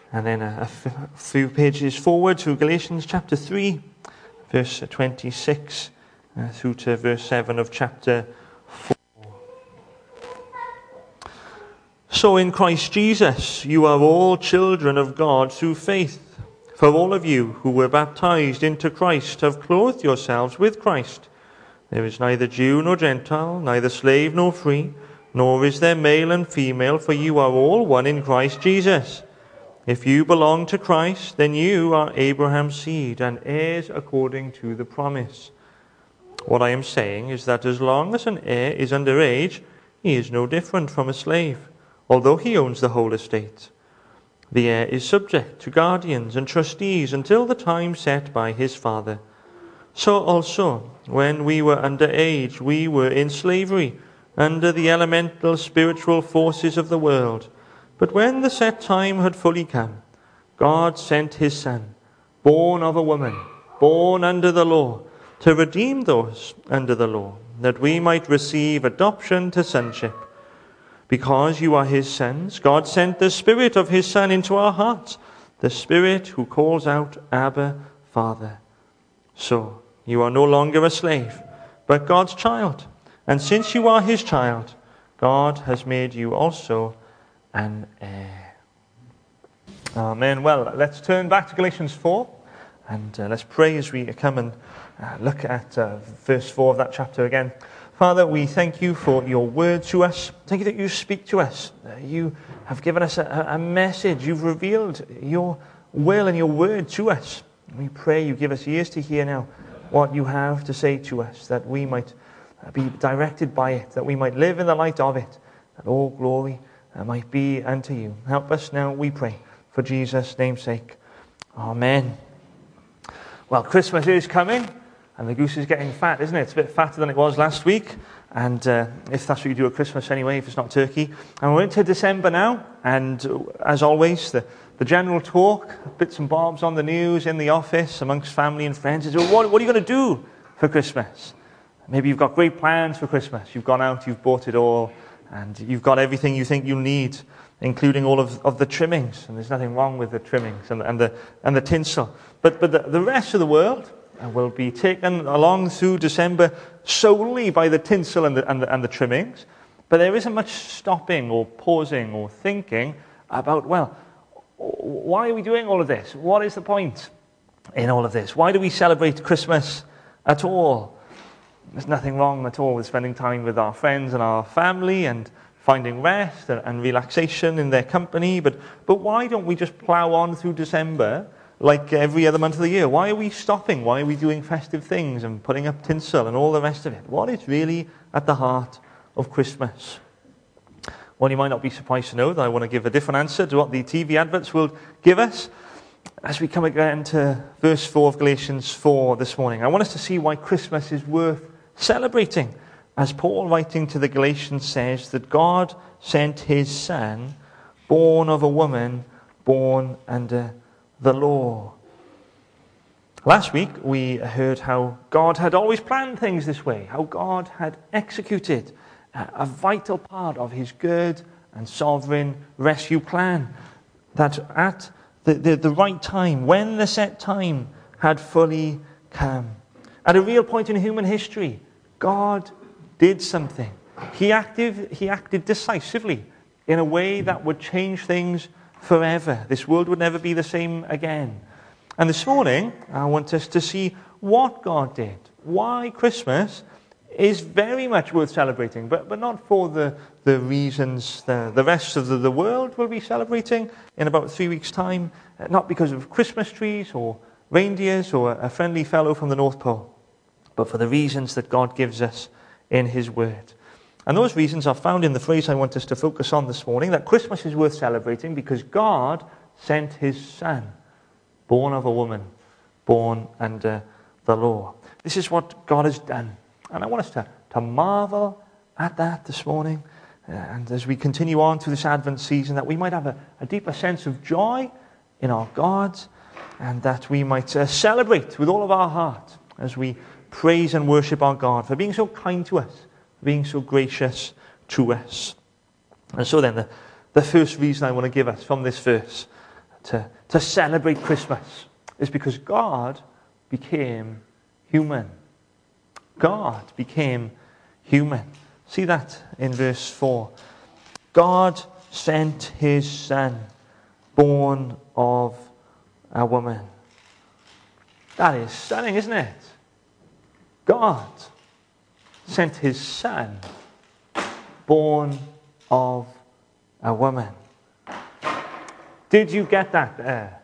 And then a few pages forward to Galatians chapter 3, verse 26 through to verse 7 of chapter 4. So in Christ Jesus, you are all children of God through faith. For all of you who were baptized into Christ have clothed yourselves with Christ. There is neither Jew nor Gentile, neither slave nor free, nor is there male and female, for you are all one in Christ Jesus. If you belong to Christ, then you are Abraham's seed and heirs according to the promise. What I am saying is that as long as an heir is under age, he is no different from a slave, although he owns the whole estate. The heir is subject to guardians and trustees until the time set by his father. So also, when we were under age, we were in slavery, under the elemental spiritual forces of the world. But when the set time had fully come, God sent his Son, born of a woman, born under the law, to redeem those under the law, that we might receive adoption to sonship. Because you are his sons, God sent the Spirit of his Son into our hearts, the Spirit who calls out, Abba, Father. So, you are no longer a slave, but God's child. And since you are his child, God has made you also an heir. Amen. Well, let's turn back to Galatians 4 and let's pray as we come and look at verse 4 of that chapter again. Father, we thank you for your word to us. Thank you that you speak to us. You have given us a message. You've revealed your will and your word to us. We pray you give us ears to hear now what you have to say to us, that we might be directed by it, that we might live in the light of it, that all glory might be unto you. Help us now, we pray, for Jesus' name's sake. Amen. Well, Christmas is coming, and the goose is getting fat, isn't it? It's a bit fatter than it was last week, and if that's what you do at Christmas anyway, if it's not turkey. And we're into December now, and as always, the general talk, bits and bobs on the news, in the office, amongst family and friends, is, well, what are you going to do for Christmas? Maybe you've got great plans for Christmas. You've gone out, you've bought it all, and you've got everything you think you'll need, including all of the trimmings. And there's nothing wrong with the trimmings and the tinsel. But the rest of the world will be taken along through December solely by the tinsel and the trimmings. But there isn't much stopping or pausing or thinking about, well, why are we doing all of this? What is the point in all of this? Why do we celebrate Christmas at all? There's nothing wrong at all with spending time with our friends and our family and finding rest and relaxation in their company. But why don't we just plow on through December like every other month of the year? Why are we stopping? Why are we doing festive things and putting up tinsel and all the rest of it? What is really at the heart of Christmas? Well, you might not be surprised to know that I want to give a different answer to what the TV adverts will give us. As we come again to verse 4 of Galatians 4 this morning, I want us to see why Christmas is worth celebrating. As Paul, writing to the Galatians, says that God sent his Son, born of a woman, born under the law. Last week we heard how God had always planned things this way, how God had executed a vital part of his good and sovereign rescue plan, that at the right time, when the set time had fully come, at a real point in human history, God did something. He acted decisively in a way that would change things forever. This world would never be the same again. And this morning, I want us to see what God did, why Christmas is very much worth celebrating, but not for the reasons the rest of the world will be celebrating in about 3 weeks' time, not because of Christmas trees or reindeers or a friendly fellow from the North Pole, but for the reasons that God gives us in his word. And those reasons are found in the phrase I want us to focus on this morning, that Christmas is worth celebrating because God sent his Son, born of a woman, born under the law. This is what God has done. And I want us to marvel at that this morning. And as we continue on through this Advent season, that we might have a deeper sense of joy in our God, and that we might celebrate with all of our heart as we praise and worship our God for being so kind to us, being so gracious to us. And so then, the first reason I want to give us from this verse to celebrate Christmas is because God became human. God became human. See that in verse 4. God sent his Son, born of a woman. That is stunning, isn't it? God sent his Son, born of a woman. Did you get that there?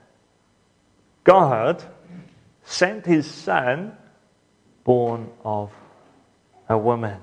God sent his Son, born of a woman.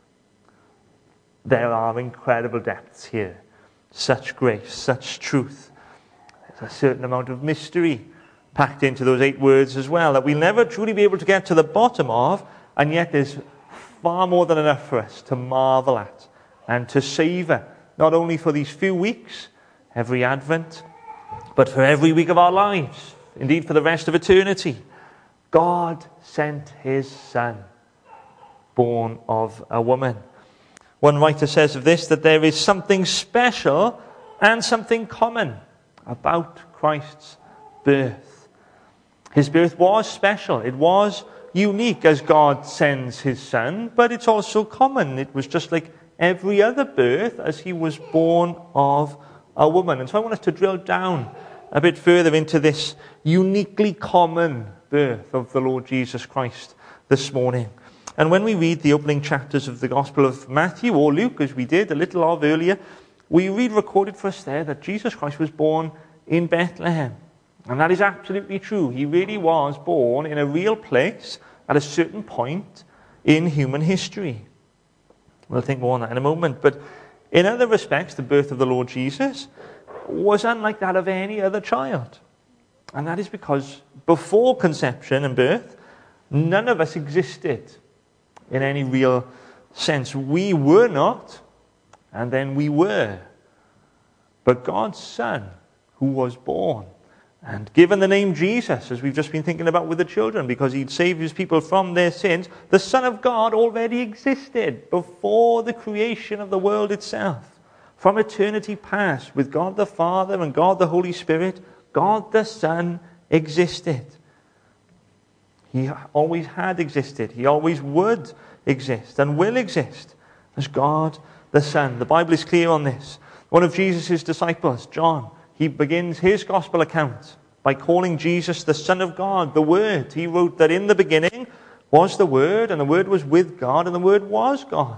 There are incredible depths here. Such grace, such truth. There's a certain amount of mystery packed into those 8 words as well that we'll never truly be able to get to the bottom of, and yet there's far more than enough for us to marvel at and to savor, not only for these few weeks, every Advent, but for every week of our lives, indeed for the rest of eternity. God sent his Son, born of a woman. One writer says of this that there is something special and something common about Christ's birth. His birth was special. It was unique as God sends his Son, but it's also common. It was just like every other birth as he was born of a woman. And so I want us to drill down a bit further into this uniquely common birth of the Lord Jesus Christ this morning. And when we read the opening chapters of the Gospel of Matthew or Luke, as we did a little of earlier, we read recorded for us there that Jesus Christ was born in Bethlehem. And that is absolutely true. He really was born in a real place at a certain point in human history. We'll think more on that in a moment. But in other respects, the birth of the Lord Jesus was unlike that of any other child. And that is because before conception and birth, none of us existed in any real sense. We were not, and then we were. But God's Son, who was born, and given the name Jesus, as we've just been thinking about with the children, because he'd save his people from their sins, the Son of God already existed before the creation of the world itself. From eternity past, with God the Father and God the Holy Spirit, God the Son existed. He always had existed. He always would exist and will exist as God the Son. The Bible is clear on this. One of Jesus' disciples, John, he begins his gospel account by calling Jesus the Son of God, the Word. He wrote that in the beginning was the Word, and the Word was with God, and the Word was God.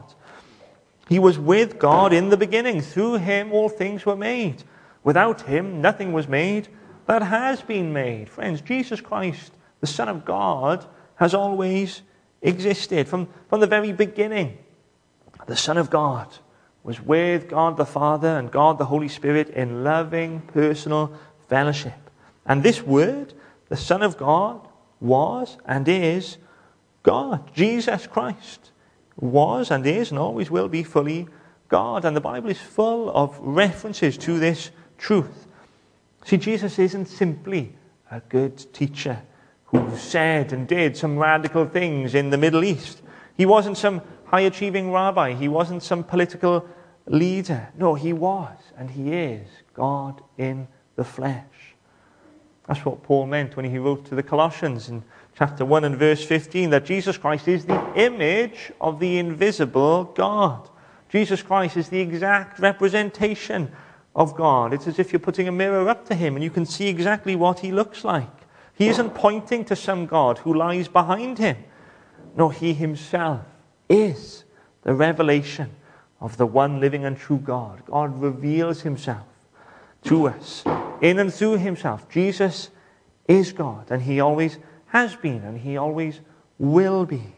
He was with God in the beginning. Through him all things were made. Without him nothing was made that has been made. Friends, Jesus Christ, the Son of God, has always existed. From the very beginning, the Son of God was with God the Father and God the Holy Spirit in loving personal fellowship. And this Word, the Son of God, was and is God. Jesus Christ was and is and always will be fully God. And the Bible is full of references to this truth. See, Jesus isn't simply a good teacher who said and did some radical things in the Middle East. He wasn't some high-achieving rabbi. He wasn't some political leader. No, he was and he is God in the flesh. That's what Paul meant when he wrote to the Colossians in chapter 1 and verse 15, that Jesus Christ is the image of the invisible God. Jesus Christ is the exact representation of God. It's as if you're putting a mirror up to him and you can see exactly what he looks like. He isn't pointing to some God who lies behind him. No, he himself is the revelation of the one living and true God. God reveals himself to us in and through himself. Jesus is God, and he always has been, and he always will be.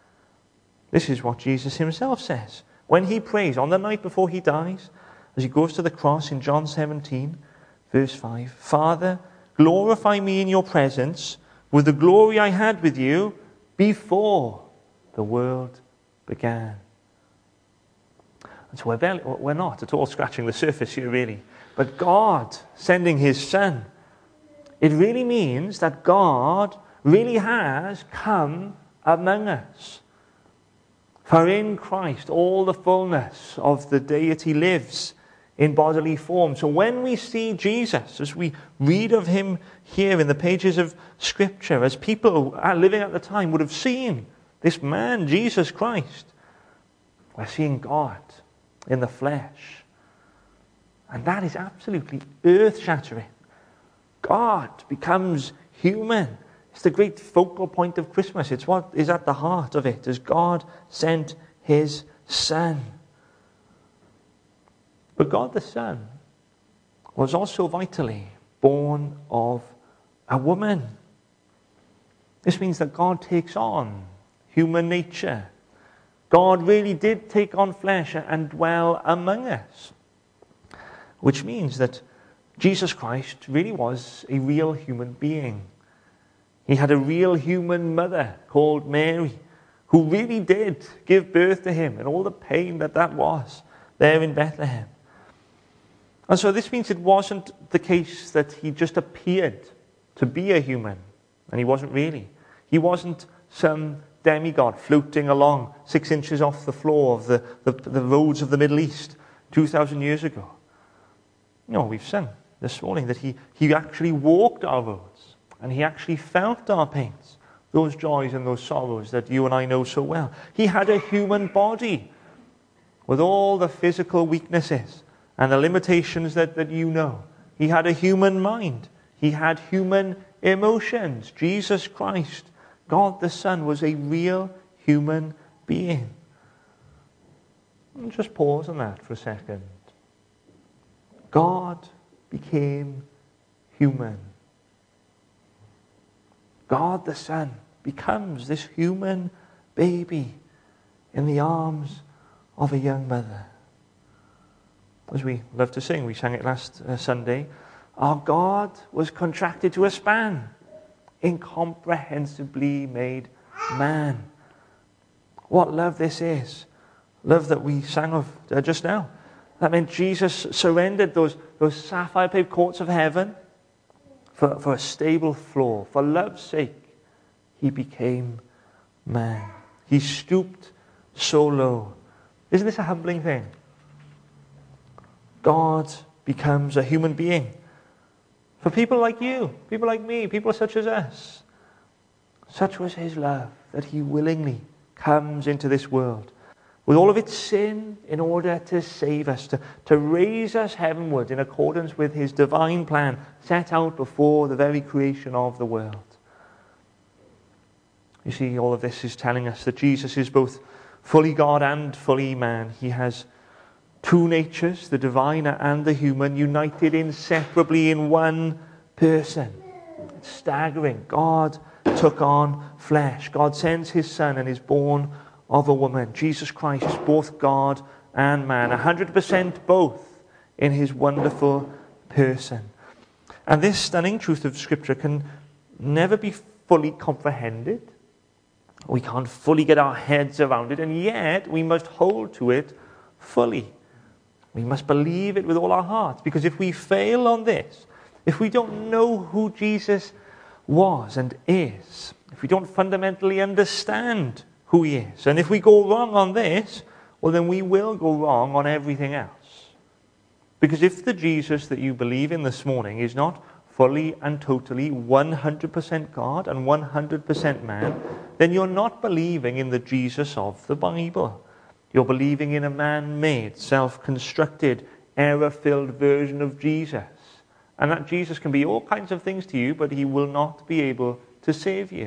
This is what Jesus himself says when he prays on the night before he dies, as he goes to the cross in John 17, verse 5. Father, glorify me in your presence with the glory I had with you before the world began. And so we're not at all scratching the surface here, really. But God sending his Son, it really means that God really has come among us. For in Christ all the fullness of the deity lives in bodily form. So when we see Jesus, as we read of him here in the pages of Scripture, as people living at the time would have seen this man, Jesus Christ, we're seeing God in the flesh. And that is absolutely earth-shattering. God becomes human. It's the great focal point of Christmas. It's what is at the heart of it, as God sent his Son. But God the Son was also vitally born of a woman. This means that God takes on human nature. God really did take on flesh and dwell among us. Which means that Jesus Christ really was a real human being. He had a real human mother called Mary, who really did give birth to him, and all the pain that was there in Bethlehem. And so this means it wasn't the case that he just appeared to be a human, and he wasn't really. He wasn't some demigod floating along 6 inches off the floor of the roads of the Middle East 2,000 years ago. No, we've sung this morning that he actually walked our roads, and he actually felt our pains, those joys and those sorrows that you and I know so well. He had a human body with all the physical weaknesses and the limitations that you know. He had a human mind. He had human emotions. Jesus Christ, God the Son, was a real human being. And just pause on that for a second. God became human. God the Son becomes this human baby in the arms of a young mother. As we love to sing, we sang it last Sunday, our God was contracted to a span, incomprehensibly made man. What love this is. Love that we sang of just now. That meant Jesus surrendered those sapphire-paved courts of heaven for a stable floor. For love's sake, he became man. He stooped so low. Isn't this a humbling thing? God becomes a human being. For people like you, people like me, people such as us. Such was his love that he willingly comes into this world with all of its sin in order to save us, to raise us heavenward in accordance with his divine plan set out before the very creation of the world. You see, all of this is telling us that Jesus is both fully God and fully man. He has two natures, the divine and the human, united inseparably in one person. It's staggering. God took on flesh. God sends his Son and is born of a woman. Jesus Christ is both God and man, 100% both in his wonderful person. And this stunning truth of Scripture can never be fully comprehended. We can't fully get our heads around it, and yet we must hold to it fully. We must believe it with all our hearts, because if we fail on this, if we don't know who Jesus was and is, if we don't fundamentally understand who he is, and if we go wrong on this, well, then we will go wrong on everything else. Because if the Jesus that you believe in this morning is not fully and totally 100% God and 100% man, then you're not believing in the Jesus of the Bible. You're believing in a man-made, self-constructed, error-filled version of Jesus. And that Jesus can be all kinds of things to you, but he will not be able to save you.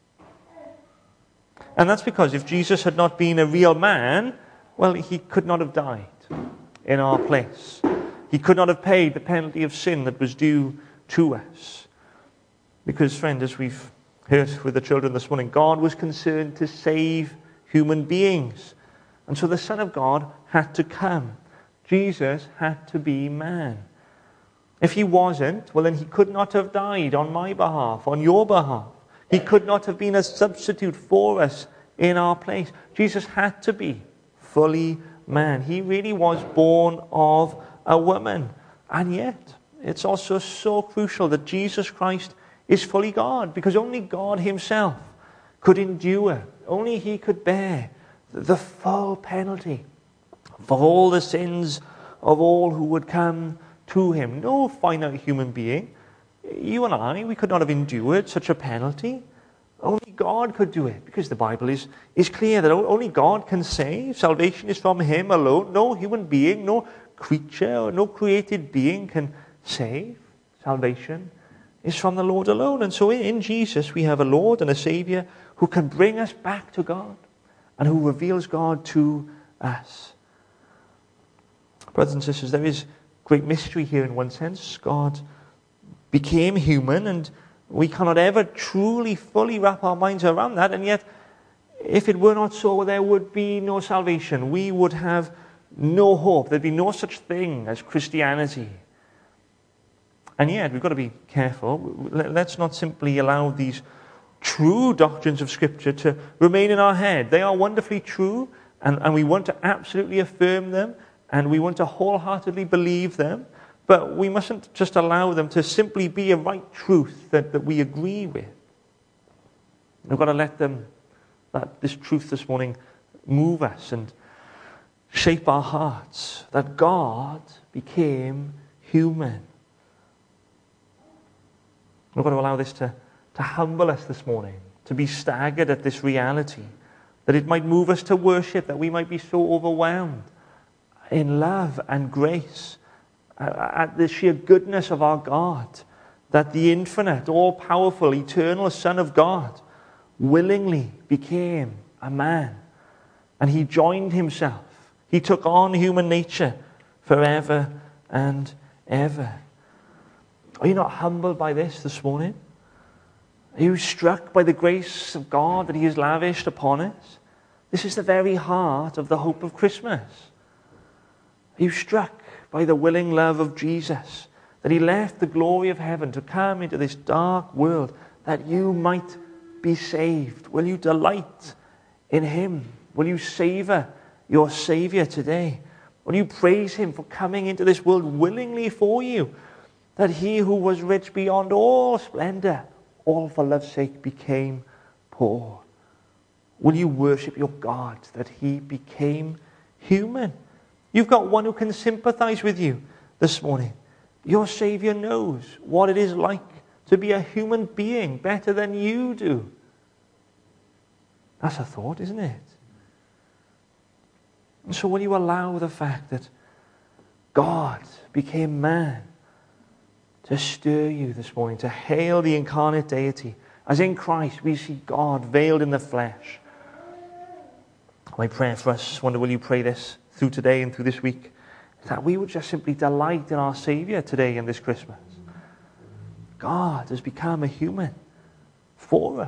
And that's because if Jesus had not been a real man, well, he could not have died in our place. He could not have paid the penalty of sin that was due to us. Because, friend, as we've heard with the children this morning, God was concerned to save human beings. And so the Son of God had to come. Jesus had to be man. If he wasn't, well, then he could not have died on my behalf, on your behalf. He could not have been a substitute for us in our place. Jesus had to be fully man. He really was born of a woman. And yet, it's also so crucial that Jesus Christ is fully God, because only God himself could endure, only he could bear the full penalty for all the sins of all who would come to him. No finite human being, you and I, we could not have endured such a penalty. Only God could do it, because the Bible is clear that only God can save. Salvation is from him alone. No human being, no creature, or no created being can save. Salvation is from the Lord alone. And so in Jesus we have a Lord and a Saviour who can bring us back to God and who reveals God to us. Brothers and sisters, there is great mystery here in one sense. God became human, and we cannot ever truly, fully wrap our minds around that. And yet, if it were not so, there would be no salvation. We would have no hope. There'd be no such thing as Christianity. And yet, we've got to be careful. Let's not simply allow these true doctrines of Scripture to remain in our head. They are wonderfully true, and we want to absolutely affirm them, and we want to wholeheartedly believe them. But we mustn't just allow them to simply be a right truth that we agree with. We've got to let this truth this morning move us and shape our hearts, that God became human. We've got to allow this to humble us this morning, to be staggered at this reality, that it might move us to worship, that we might be so overwhelmed in love and grace at the sheer goodness of our God, that the infinite, all-powerful, eternal Son of God willingly became a man, and he joined himself. He took on human nature forever and ever. Are you not humbled by this morning? Are you struck by the grace of God that he has lavished upon us? This is the very heart of the hope of Christmas. Are you struck by the willing love of Jesus, that he left the glory of heaven to come into this dark world that you might be saved? Will you delight in him? Will you savor your Savior today? Will you praise him for coming into this world willingly for you? That he who was rich beyond all splendor, all for love's sake became poor. Will you worship your God that he became human? You've got one who can sympathize with you this morning. Your Savior knows what it is like to be a human being better than you do. That's a thought, isn't it? And so will you allow the fact that God became man to stir you this morning, to hail the incarnate deity, as in Christ we see God veiled in the flesh? My prayer for us, wonder will you pray this through today and through this week, is that we would just simply delight in our Savior today and this Christmas. God has become a human for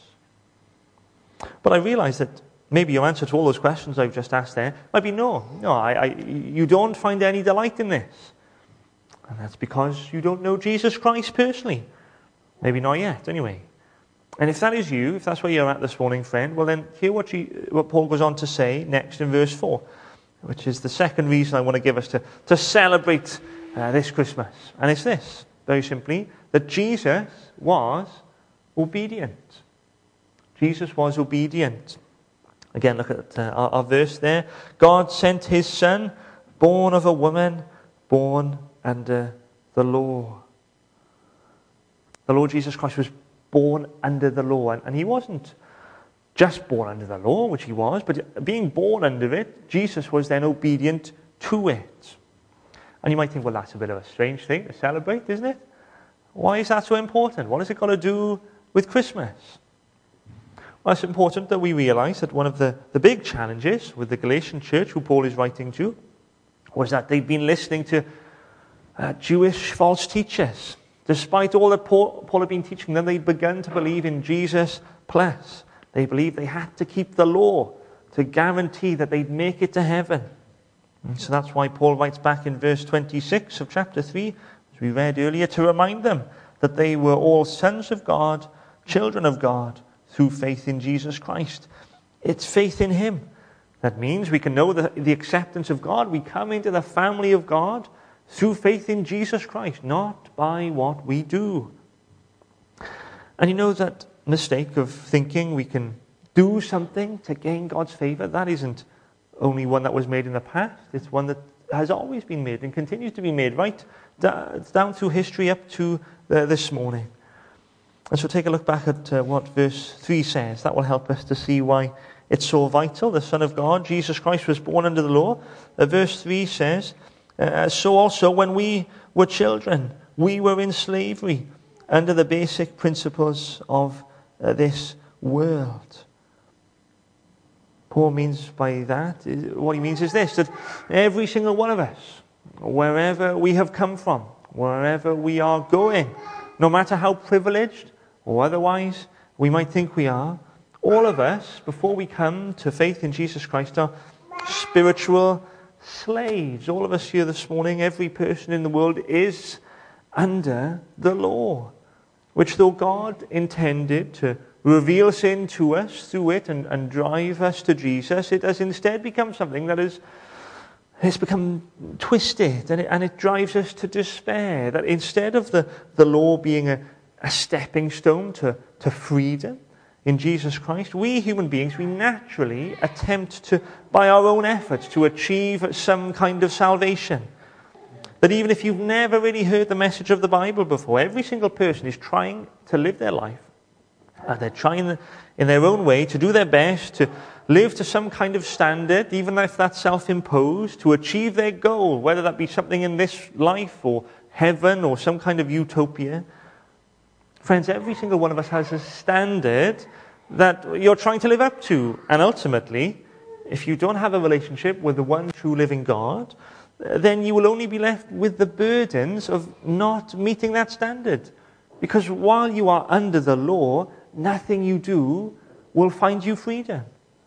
us. But I realize that maybe your answer to all those questions I've just asked there might be no. You don't find any delight in this. And that's because you don't know Jesus Christ personally. Maybe not yet, anyway. And if that is you, if that's where you're at this morning, friend, well then hear what Paul goes on to say next in verse 4, which is the second reason I want to give us to celebrate this Christmas. And it's this, very simply, that Jesus was obedient. Jesus was obedient. Again, look at our verse there. God sent his Son, born of a woman, born under the law. The Lord Jesus Christ was born under the law. And he wasn't just born under the law, which he was, but being born under it, Jesus was then obedient to it. And you might think, well, that's a bit of a strange thing to celebrate, isn't it? Why is that so important? What has it got to do with Christmas? Well, it's important that we realize that one of the big challenges with the Galatian church, who Paul is writing to, was that they'd been listening to Jewish false teachers. Despite all that Paul had been teaching them, they'd begun to believe in Jesus plus. They believed they had to keep the law to guarantee that they'd make it to heaven. And so that's why Paul writes back in verse 26 of chapter 3, as we read earlier, to remind them that they were all sons of God, children of God, through faith in Jesus Christ. It's faith in him. That means we can know the acceptance of God. We come into the family of God through faith in Jesus Christ, not by what we do. And you know that mistake of thinking we can do something to gain God's favor, that isn't only one that was made in the past. It's one that has always been made and continues to be made right down through history up to this morning. And so take a look back at what verse 3 says. That will help us to see why it's so vital. The Son of God, Jesus Christ, was born under the law. Verse 3 says, so also when we were children, we were in slavery under the basic principles of this world. Paul means by that, what he means is this, that every single one of us, wherever we have come from, wherever we are going, no matter how privileged or otherwise we might think we are, all of us, before we come to faith in Jesus Christ, are spiritual slaves. All of us here this morning, every person in the world is under the law, which though God intended to reveal sin to us through it and drive us to Jesus, it has instead become something that has become twisted, and it drives us to despair. That instead of the law being a stepping stone to freedom in Jesus Christ, we human beings, we naturally attempt to, by our own efforts, to achieve some kind of salvation. That even if you've never really heard the message of the Bible before, every single person is trying to live their life, and they're trying in their own way to do their best to live to some kind of standard, even if that's self-imposed, to achieve their goal, whether that be something in this life or heaven or some kind of utopia. Friends, every single one of us has a standard that you're trying to live up to. And ultimately, if you don't have a relationship with the one true living God, then you will only be left with the burdens of not meeting that standard. Because while you are under the law, nothing you do will find you freedom.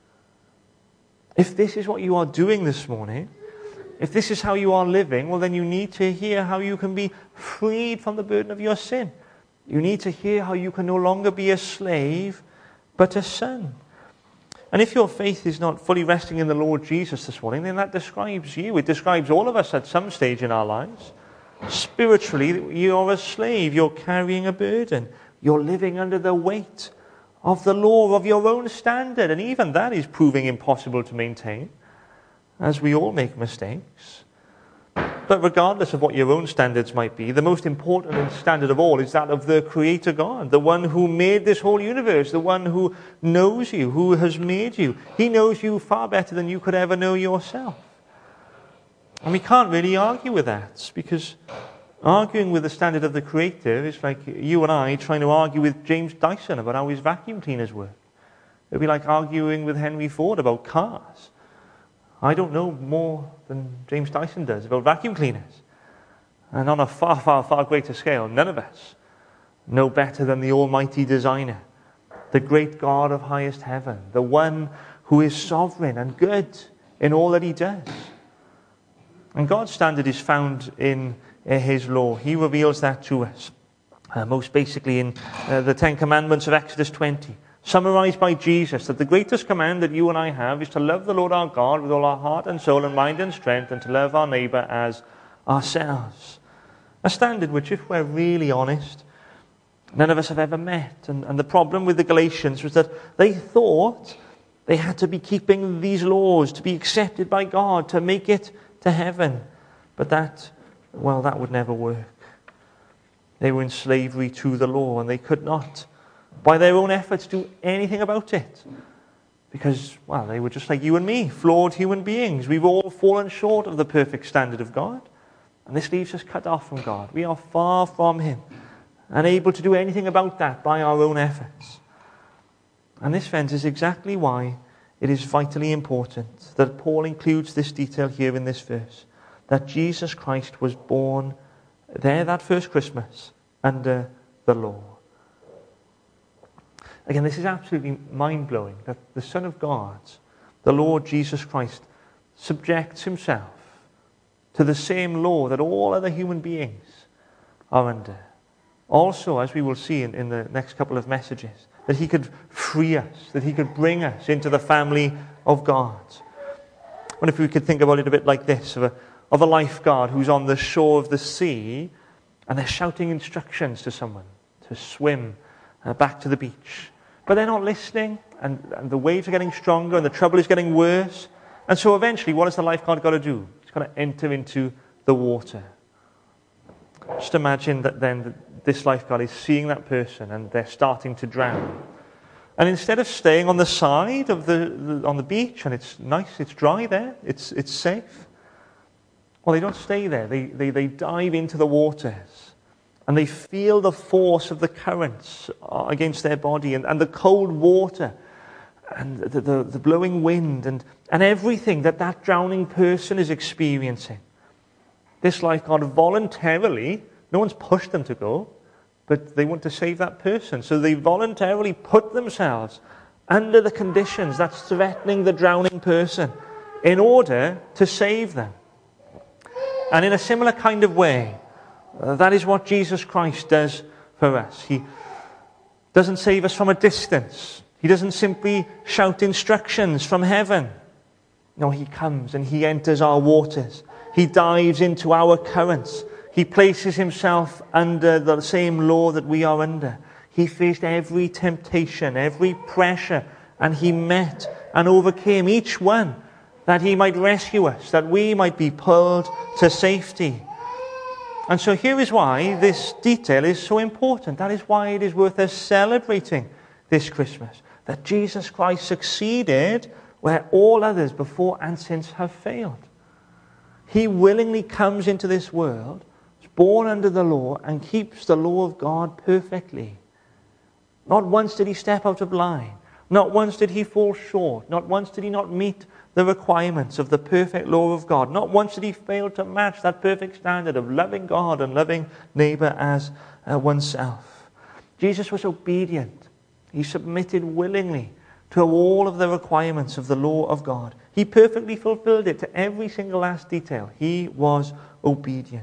If this is what you are doing this morning, if this is how you are living, well then you need to hear how you can be freed from the burden of your sin. You need to hear how you can no longer be a slave, but a son. And if your faith is not fully resting in the Lord Jesus this morning, then that describes you. It describes all of us at some stage in our lives. Spiritually, you're a slave. You're carrying a burden. You're living under the weight of the law of your own standard. And even that is proving impossible to maintain, as we all make mistakes. But regardless of what your own standards might be, the most important standard of all is that of the Creator God, the one who made this whole universe, the one who knows you, who has made you. He knows you far better than you could ever know yourself. And we can't really argue with that, because arguing with the standard of the Creator is like you and I trying to argue with James Dyson about how his vacuum cleaners work. It would be like arguing with Henry Ford about cars. I don't know more than James Dyson does about vacuum cleaners. And on a far, far, far greater scale, none of us know better than the Almighty Designer, the great God of highest heaven, the one who is sovereign and good in all that he does. And God's standard is found in his law. He reveals that to us, most basically in the Ten Commandments of Exodus 20. Summarized by Jesus, that the greatest command that you and I have is to love the Lord our God with all our heart and soul and mind and strength, and to love our neighbor as ourselves. A standard which, if we're really honest, none of us have ever met. And the problem with the Galatians was that they thought they had to be keeping these laws to be accepted by God, to make it to heaven. But that would never work. They were in slavery to the law, and they could not, by their own efforts, do anything about it. Because, they were just like you and me, flawed human beings. We've all fallen short of the perfect standard of God. And this leaves us cut off from God. We are far from him, unable to do anything about that by our own efforts. And this, friends, is exactly why it is vitally important that Paul includes this detail here in this verse, that Jesus Christ was born there that first Christmas under the law. Again, this is absolutely mind-blowing, that the Son of God, the Lord Jesus Christ, subjects himself to the same law that all other human beings are under. Also, as we will see in the next couple of messages, that he could free us, that he could bring us into the family of God. What if we could think about it a bit like this, of a lifeguard who's on the shore of the sea, and they're shouting instructions to someone to swim back to the beach. But they're not listening, and the waves are getting stronger, and the trouble is getting worse. And so eventually, what has the lifeguard got to do? He's got going to enter into the water. Just imagine that then this lifeguard is seeing that person and they're starting to drown. And instead of staying on the side of on the beach, and it's nice, it's dry there, it's safe, well, they don't stay there. They dive into the waters, and they feel the force of the currents against their body, and the cold water, and the blowing wind, and everything that drowning person is experiencing. This lifeguard voluntarily, no one's pushed them to go, but they want to save that person. So they voluntarily put themselves under the conditions that's threatening the drowning person in order to save them. And in a similar kind of way, that is what Jesus Christ does for us. He doesn't save us from a distance. He doesn't simply shout instructions from heaven. No, he comes and he enters our waters. He dives into our currents. He places himself under the same law that we are under. He faced every temptation, every pressure, and he met and overcame each one that he might rescue us, that we might be pulled to safety. And so here is why this detail is so important. That is why it is worth us celebrating this Christmas. That Jesus Christ succeeded where all others before and since have failed. He willingly comes into this world, is born under the law, and keeps the law of God perfectly. Not once did he step out of line. Not once did he fall short. Not once did he not meet the requirements of the perfect law of God. Not once did he fail to match that perfect standard of loving God and loving neighbor as oneself. Jesus was obedient. He submitted willingly to all of the requirements of the law of God. He perfectly fulfilled it to every single last detail. He was obedient.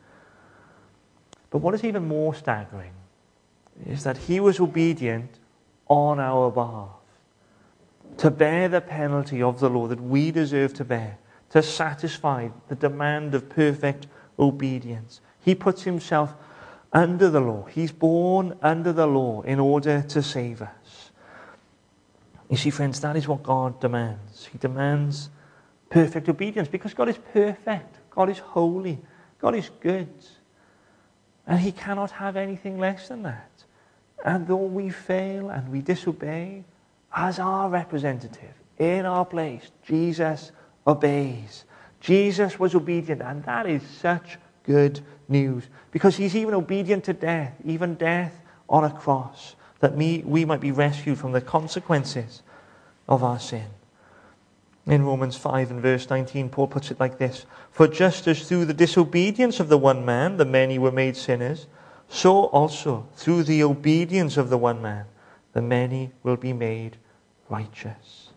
But what is even more staggering is that he was obedient on our behalf, to bear the penalty of the law that we deserve to bear, to satisfy the demand of perfect obedience. He puts himself under the law. He's born under the law in order to save us. You see, friends, that is what God demands. He demands perfect obedience because God is perfect. God is holy. God is good. And he cannot have anything less than that. And though we fail and we disobey, as our representative in our place, Jesus obeys. Jesus was obedient, and that is such good news because he's even obedient to death, even death on a cross, that we might be rescued from the consequences of our sin. In Romans 5 and verse 19, Paul puts it like this: "For just as through the disobedience of the one man the many were made sinners, so also through the obedience of the one man the many will be made righteous."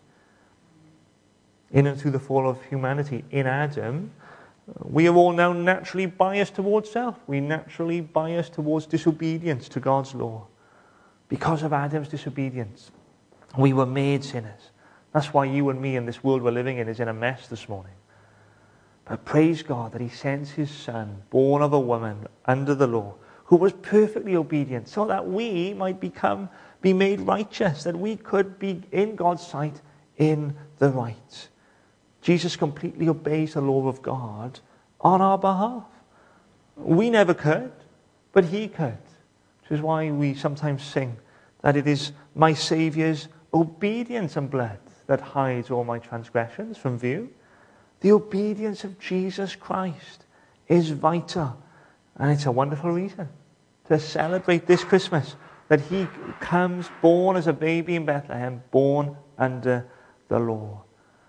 In and through the fall of humanity in Adam, we are all now naturally biased towards self. We naturally biased towards disobedience to God's law. Because of Adam's disobedience, we were made sinners. That's why you and me in this world we're living in is in a mess this morning. But praise God that he sends his son, born of a woman under the law, who was perfectly obedient, so that we might be made righteous, that we could be in God's sight in the right. Jesus completely obeys the law of God on our behalf. We never could, but he could. Which is why we sometimes sing that it is my Saviour's obedience and blood that hides all my transgressions from view. The obedience of Jesus Christ is vital, and it's a wonderful reason to celebrate this Christmas, that he comes born as a baby in Bethlehem, born under the law.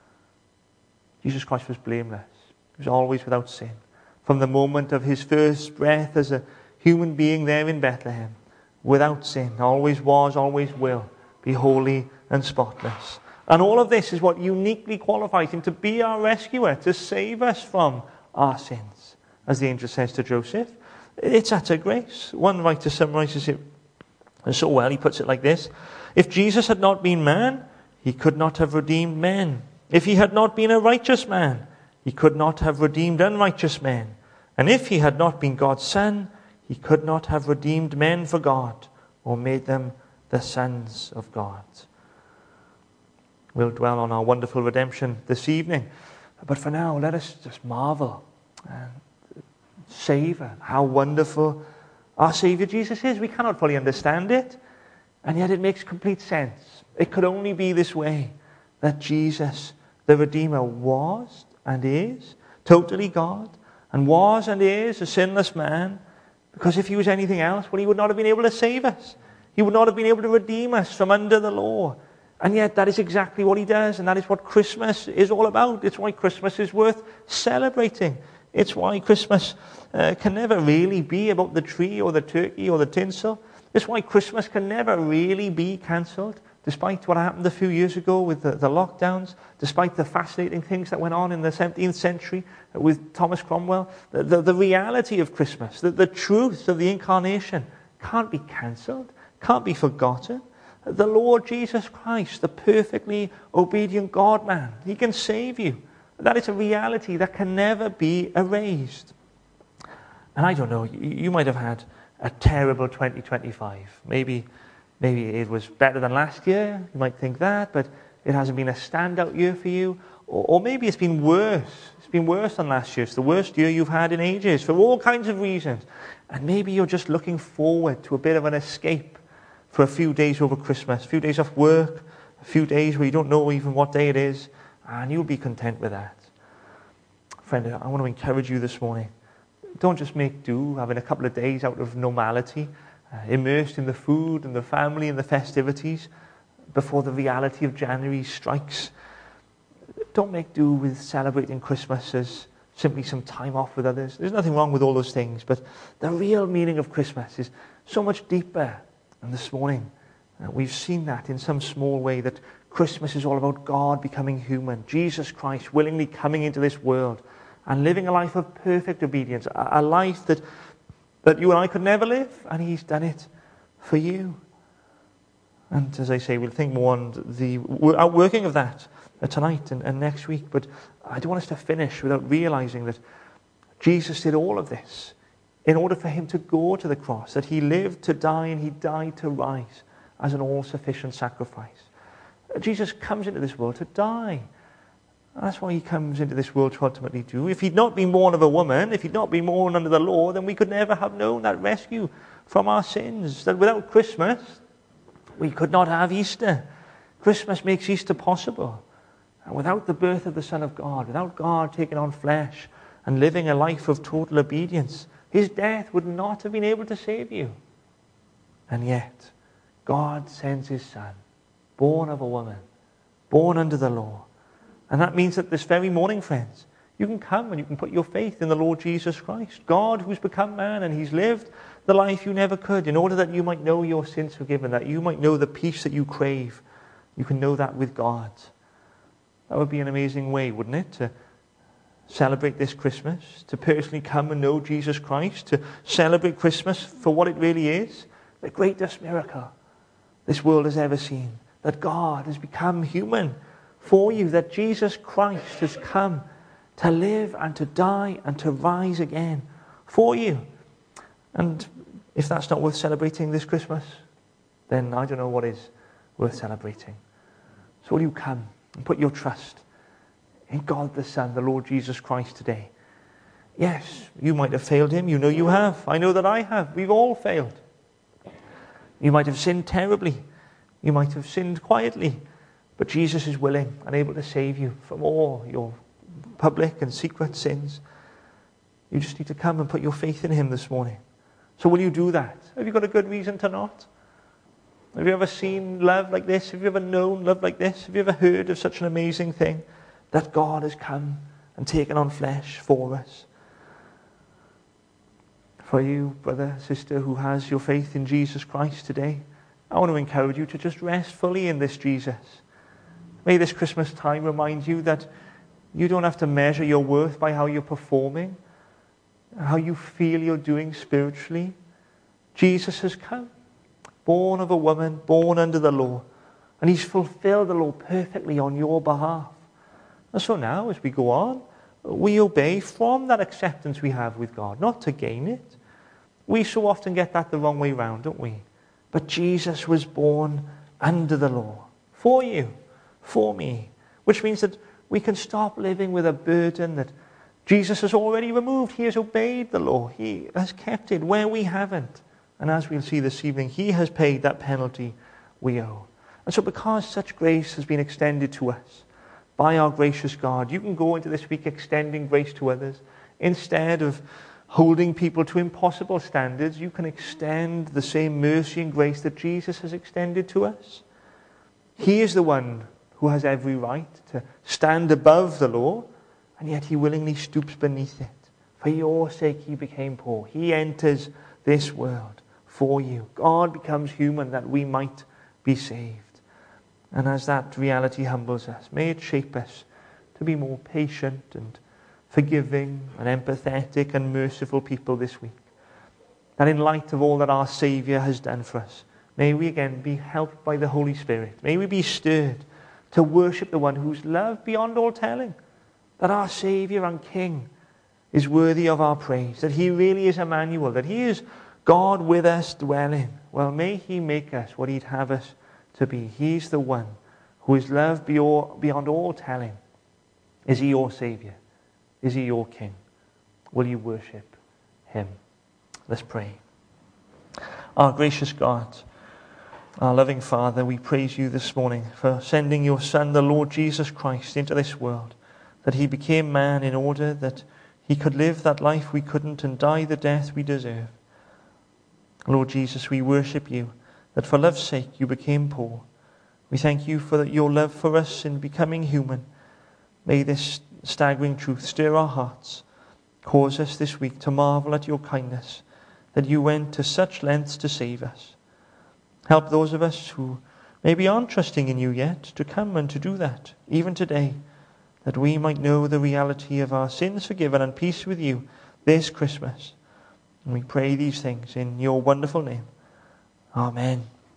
Jesus Christ was blameless. He was always without sin. From the moment of his first breath as a human being there in Bethlehem, without sin, always was, always will, be holy and spotless. And all of this is what uniquely qualifies him to be our rescuer, to save us from our sins. As the angel says to Joseph, it's utter grace. One writer summarizes it so well. He puts it like this: if Jesus had not been man, he could not have redeemed men. If he had not been a righteous man, he could not have redeemed unrighteous men. And if he had not been God's son, he could not have redeemed men for God or made them the sons of God. We'll dwell on our wonderful redemption this evening But for now, let us just marvel and savor how wonderful our Savior Jesus is. We cannot fully understand it, and yet it makes complete sense. It could only be this way, that Jesus, the Redeemer, was and is totally God, and was and is a sinless man, because if he was anything else, well, he would not have been able to save us. He would not have been able to redeem us from under the law. And yet that is exactly what he does, and that is what Christmas is all about. It's why Christmas is worth celebrating. It's why Christmas can never really be about the tree or the turkey or the tinsel. It's why Christmas can never really be cancelled, despite what happened a few years ago with the lockdowns, despite the fascinating things that went on in the 17th century with Thomas Cromwell. The reality of Christmas, the truth of the incarnation can't be cancelled, can't be forgotten. The Lord Jesus Christ, the perfectly obedient God-man, he can save you. That is a reality that can never be erased. And I don't know, you might have had a terrible 2025. Maybe it was better than last year. You might think that, but it hasn't been a standout year for you. Or maybe it's been worse. It's been worse than last year. It's the worst year you've had in ages for all kinds of reasons. And maybe you're just looking forward to a bit of an escape for a few days over Christmas, a few days off work, a few days where you don't know even what day it is, and you'll be content with that. Friend, I want to encourage you this morning. Don't just make do, having a couple of days out of normality, immersed in the food and the family and the festivities before the reality of January strikes. Don't make do with celebrating Christmas as simply some time off with others. There's nothing wrong with all those things, but the real meaning of Christmas is so much deeper. And this morning, we've seen that in some small way, that Christmas is all about God becoming human, Jesus Christ willingly coming into this world and living a life of perfect obedience, a life that you and I could never live, and he's done it for you. And as I say, we'll think more on the outworking of that tonight and next week, but I don't want us to finish without realizing that Jesus did all of this in order for him to go to the cross, that he lived to die and he died to rise as an all-sufficient sacrifice. Jesus comes into this world to die. That's why he comes into this world to ultimately do. If he'd not been born of a woman, if he'd not been born under the law, then we could never have known that rescue from our sins. That without Christmas, we could not have Easter. Christmas makes Easter possible. And without the birth of the Son of God, without God taking on flesh and living a life of total obedience, his death would not have been able to save you. And yet, God sends his Son, born of a woman, born under the law. And that means that this very morning, friends, you can come and you can put your faith in the Lord Jesus Christ, God who's become man, and he's lived the life you never could, in order that you might know your sins forgiven, that you might know the peace that you crave. You can know that with God. That would be an amazing way, wouldn't it, to celebrate this Christmas, to personally come and know Jesus Christ, to celebrate Christmas for what it really is, the greatest miracle this world has ever seen, that God has become human for you, that Jesus Christ has come to live and to die and to rise again for you. And if that's not worth celebrating this Christmas, then I don't know what is worth celebrating. So will you come and put your trust in God the Son, the Lord Jesus Christ today? Yes, you might have failed him. You know you have. I know that I have. We've all failed. You might have sinned terribly. You might have sinned quietly. But Jesus is willing and able to save you from all your public and secret sins. You just need to come and put your faith in him this morning. So will you do that? Have you got a good reason to not? Have you ever seen love like this? Have you ever known love like this? Have you ever heard of such an amazing thing? That God has come and taken on flesh for us. For you, brother, sister, who has your faith in Jesus Christ today, I want to encourage you to just rest fully in this Jesus. May this Christmas time remind you that you don't have to measure your worth by how you're performing, how you feel you're doing spiritually. Jesus has come, born of a woman, born under the law, and he's fulfilled the law perfectly on your behalf. And so now, as we go on, we obey from that acceptance we have with God, not to gain it. We so often get that the wrong way round, don't we? But Jesus was born under the law, for you, for me, which means that We can stop living with a burden that Jesus has already removed. He has obeyed the law. He has kept it where we haven't. And as we'll see this evening, he has paid that penalty we owe. And so because such grace has been extended to us by our gracious God, you can go into this week extending grace to others. Instead of holding people to impossible standards, you can extend the same mercy and grace that Jesus has extended to us. He is the one who has every right to stand above the law, and yet he willingly stoops beneath it. For your sake he became poor. He enters this world for you. God becomes human that we might be saved. And as that reality humbles us, may it shape us to be more patient and forgiving and empathetic and merciful people this week. That in light of all that our Saviour has done for us, may we again be helped by the Holy Spirit. May we be stirred to worship the one whose love beyond all telling, that our Saviour and King is worthy of our praise, that he really is Emmanuel, that he is God with us dwelling. Well, may he make us what he'd have us to be. He's the one who is loved beyond all telling. Is he your Saviour? Is he your King? Will you worship him? Let's pray. Our gracious God, our loving Father, we praise you this morning for sending your Son, the Lord Jesus Christ, into this world, that he became man in order that he could live that life we couldn't and die the death we deserve. Lord Jesus, we worship you, that for love's sake you became poor. We thank you for your love for us in becoming human. May this staggering truth stir our hearts, cause us this week to marvel at your kindness, that you went to such lengths to save us. Help those of us who maybe aren't trusting in you yet to come and to do that, even today, that we might know the reality of our sins forgiven and peace with you this Christmas. And we pray these things in your wonderful name. Amen.